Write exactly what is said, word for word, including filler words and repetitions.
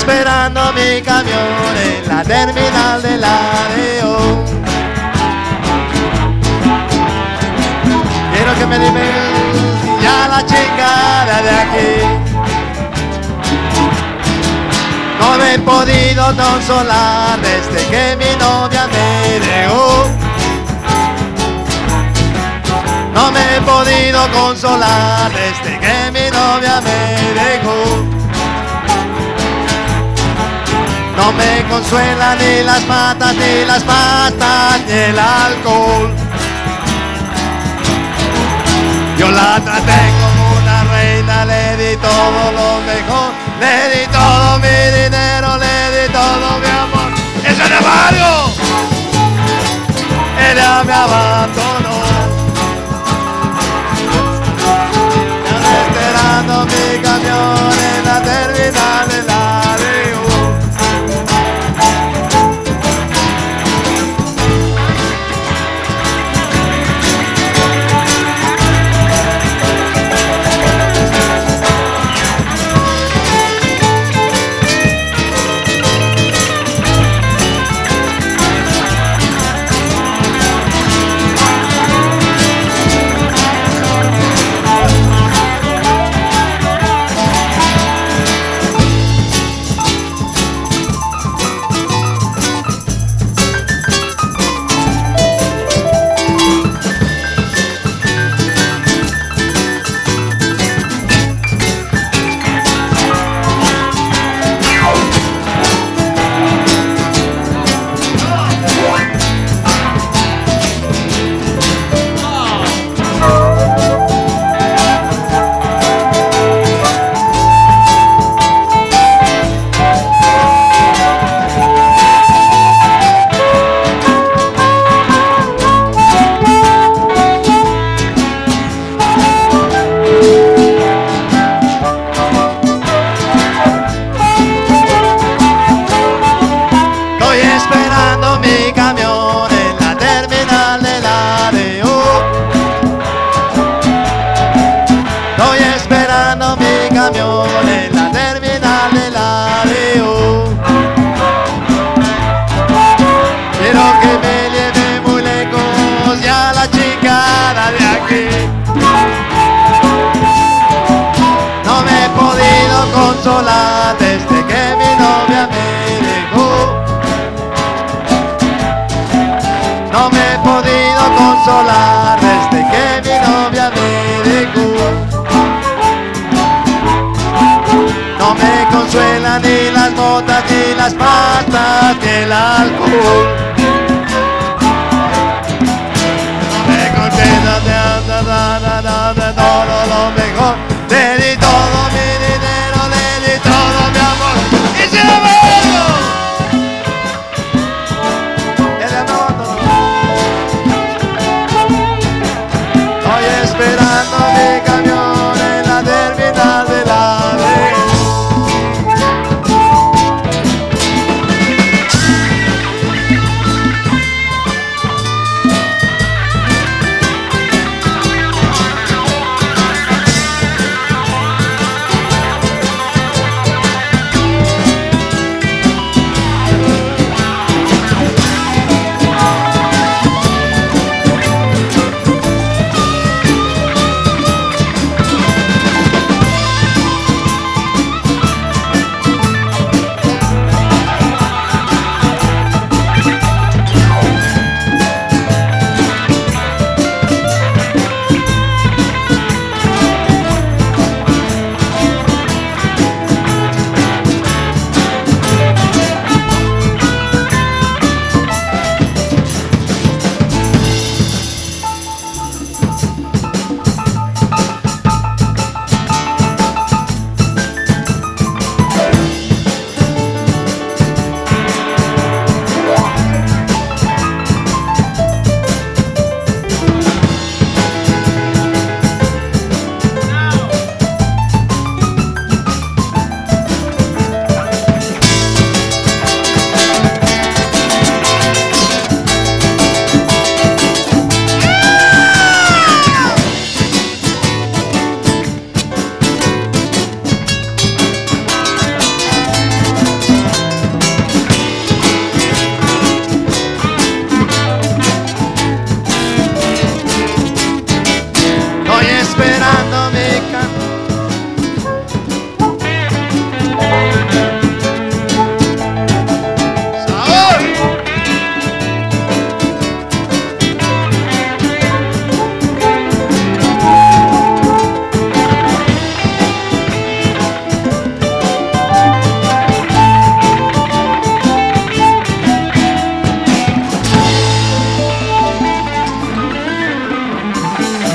esperando mi camión en la terminal de Laredo. Quiero que me digan ya la chingada de aquí. No me he podido consolar desde que mi novia me dejó. No me he podido consolar desde que mi novia me dejó. No me consuelan ni las patas, ni las pastas, ni el alcohol. Yo la traté como una reina, le di todo lo mejor, le di todo mi dinero, le di todo mi amor. ¡Y sin embargo, ella me abandonó! Ya estoy esperando mi camión en la terminal de Laredo. Esperando mi camión en la terminal de Laredo. Estoy esperando mi camión en la terminal de Laredo. Quiero que me lleve muy lejos ya la chingada de aquí. No me he podido consolar desde que mi novia me dejó. No me he podido consolar desde que mi novia me dejó. No me consuelan ni las botas, ni las pastas, ni el alcohol. No me consuelan de anda, da, da, da, da, todo lo mejor. Le di todo mi dinero, le di todo mi amor. ¡Y sin embargo, ella me abandonó! Estoy esperando mi